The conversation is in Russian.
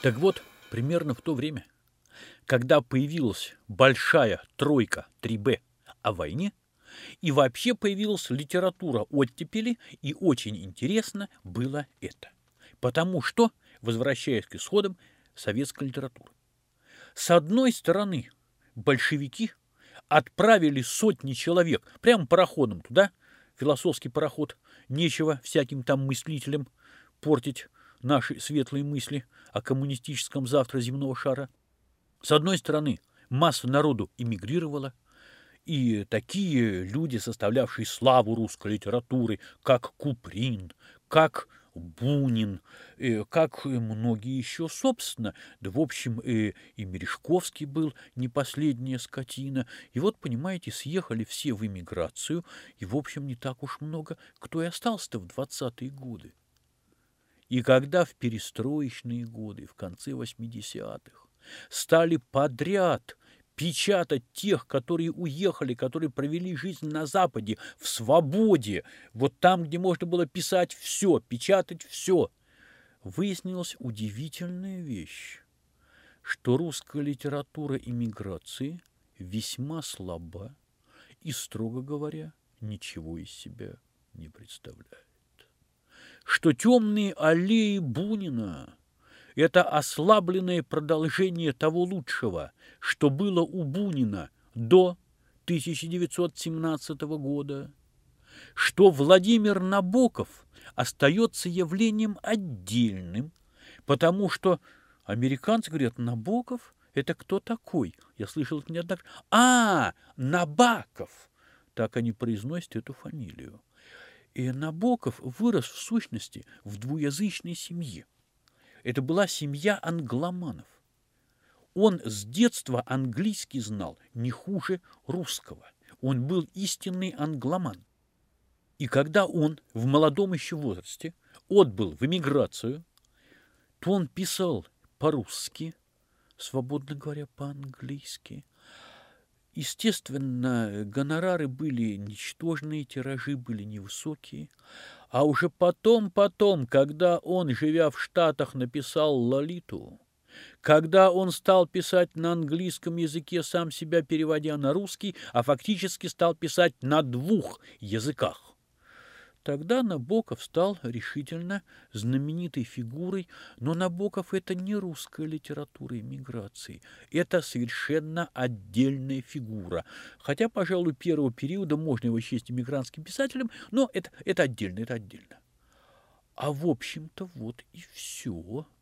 Так вот, примерно в то время, когда появилась большая тройка 3Б о войне, и вообще появилась литература оттепели, и очень интересно было это. Потому что, возвращаясь к исходам советской литературы, с одной стороны, большевики отправили сотни человек прямо пароходом туда, философский пароход, нечего всяким там мыслителям портить наши светлые мысли о коммунистическом завтра земного шара. С одной стороны, масса народу эмигрировала, и такие люди, составлявшие славу русской литературы, как Куприн, как Бунин, как многие еще, собственно, да, в общем, и Мережковский был не последняя скотина. И вот, понимаете, съехали все в эмиграцию, и, в общем, не так уж много кто и остался-то в 20-е годы. И когда в перестроечные годы, в конце 80-х, стали подряд печатать тех, которые уехали, которые провели жизнь на Западе, в свободе, вот там, где можно было писать все, печатать все, выяснилась удивительная вещь, что русская литература эмиграции весьма слаба и, строго говоря, ничего из себя не представляет. Что темные аллеи Бунина – это ослабленное продолжение того лучшего, что было у Бунина до 1917 года, что Владимир Набоков остается явлением отдельным, потому что американцы говорят: Набоков – это кто такой? Я слышал это неоднократно. Набоков! Так они произносят эту фамилию. И Набоков вырос, в сущности, в двуязычной семье. Это была семья англоманов. Он с детства английский знал не хуже русского. Он был истинный англоман. И когда он в молодом еще возрасте отбыл в эмиграцию, то он писал по-русски, свободно говоря, по-английски. Естественно, гонорары были ничтожные, тиражи были невысокие. А уже потом, когда он, живя в Штатах, написал «Лолиту», когда он стал писать на английском языке, сам себя переводя на русский, а фактически стал писать на двух языках, тогда Набоков стал решительно знаменитой фигурой, но Набоков – это не русская литература эмиграции, это совершенно отдельная фигура. Хотя, пожалуй, первого периода можно его счесть эмигрантским писателем, но это отдельно, это отдельно. А в общем-то вот и все.